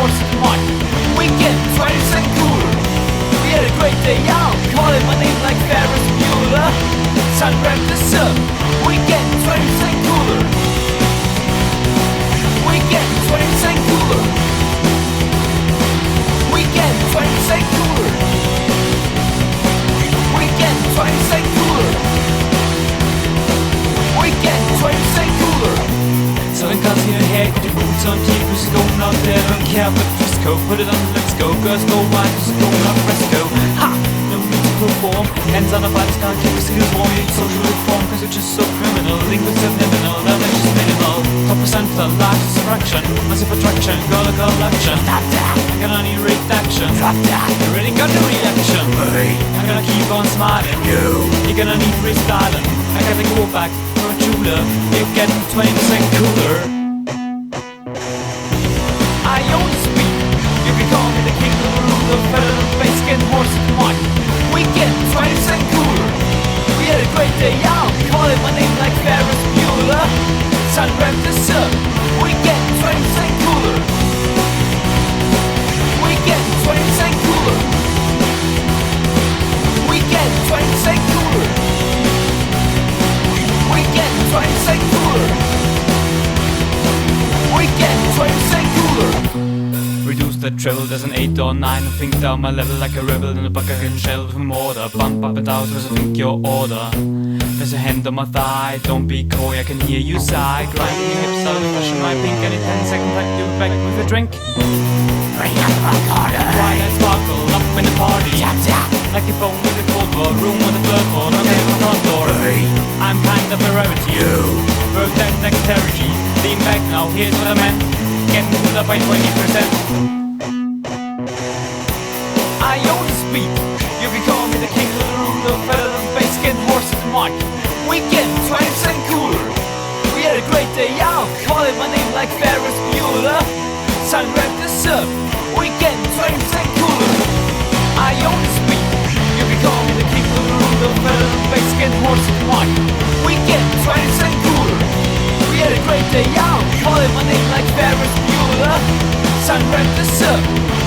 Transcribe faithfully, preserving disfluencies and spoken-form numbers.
horse and mud. Weekend, twenty percent cooler. We had a great day out, calling my name like Ferris Bueller. Sun wrapped us up. Weekend, twenty percent cooler. Weekend, twenty percent cooler. Weekend, twenty percent cooler. Weekend, twenty percent cooler. Weekend, twenty percent cooler. So then comes in your head, put your boots on, keep your going out there. Don't care about the dress code, put it on, let's go. Girls go wide, just go up, fresco. Ha! No need to perform, hands on the bodies, can't keep your skills warm. You need social reform, cause you're just so criminal. Linguists subliminal, now they're just minimal. Top percent for largest fraction, massive attraction, girl a collection. Stop that! I'm gonna need reaction. Drop that! You already got the reaction. Hey! I'm gonna keep on smiling. You! You're gonna need freestyling. I gotta go back. You're getting twenty percent cooler. I own the speed. You can call me the king of the room, the feather, the face, skin, horse, and mud. Weekend, twenty percent cooler. We had a great day out, calling my name like Ferris Bueller. Sun wrapped us up. Weekend, twenty percent cooler. Weekend, twenty percent cooler. Weekend, twenty percent cooler. Weekend, twenty percent cooler. Weekend, twenty percent cooler. Reduce the treble, there's an eight or nine. I think down my level like a rebel in a bucket shell from order. Bump up and down, cause I think your order. There's a hand on my thigh, don't be coy, I can hear you sigh. Grinding your hips out, brushing my pink. Any ten seconds I do back with a drink. Bring up my corner. Why I sparkle up in the party. Tap tap. Like a phone with a cold war, room with a floorboard, on the front door. I'm kind of a rarity. You work that dexterity. Lean back now, here's what I meant. Getting pulled up by twenty percent. I own the speed. You can call me the king of the room, the feather, the face, skin, horse, and mud. Weekend, twenty percent cooler. We had a great day out, calling my name like Ferris Bueller. Sun wrapped us up. Weekend, twenty percent cooler. I own the speed. You can call me the king of the room, the feather, the face, skin, horse, and mud. Weekend, twenty percent cooler. We had a great day out, calling my name like Ferris Bueller. Sun wrapped us up.